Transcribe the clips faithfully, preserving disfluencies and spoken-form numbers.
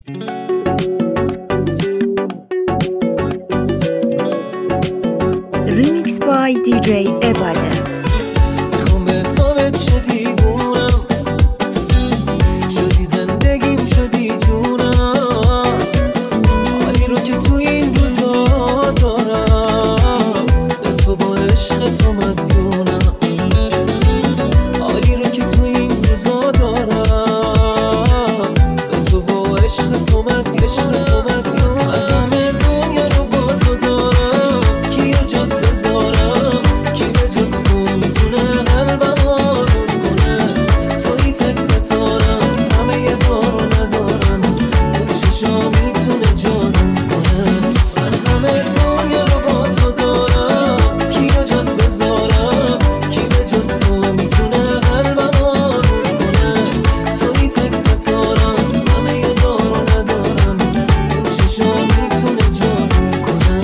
Remix by دی جی عباده. میخوام به حسابت چه دیوونم، شدی زندگیم شدی جونم، حالی رو که تو این روزا دارم به تو با عشق تو مدیونم، حالی رو که تو این روزا دارم به تو با عشق تو مدیونم، عشق تو مدیونم. همه دنیا رو با تو دارم، کیو جات بذارم، کی به جز تو میتونه قلبم آروم کنه، توی تک ستارم، همه یه بارو ندارم، اون چشا میتونه جانم کنه. من همه دنیا رو با تو دارم، کیو جات بذارم، کی به جز تو میتونه قلبم آروم کنه، توی تک ستارم، همه یه بارو ندارم، اون چشا میتونه جانم کنه.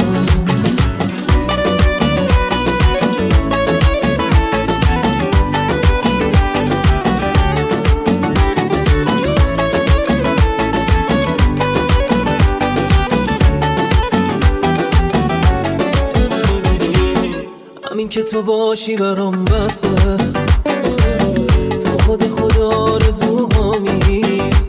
همین که تو باشی برام بسه، تو خود خدا آرزوهامی،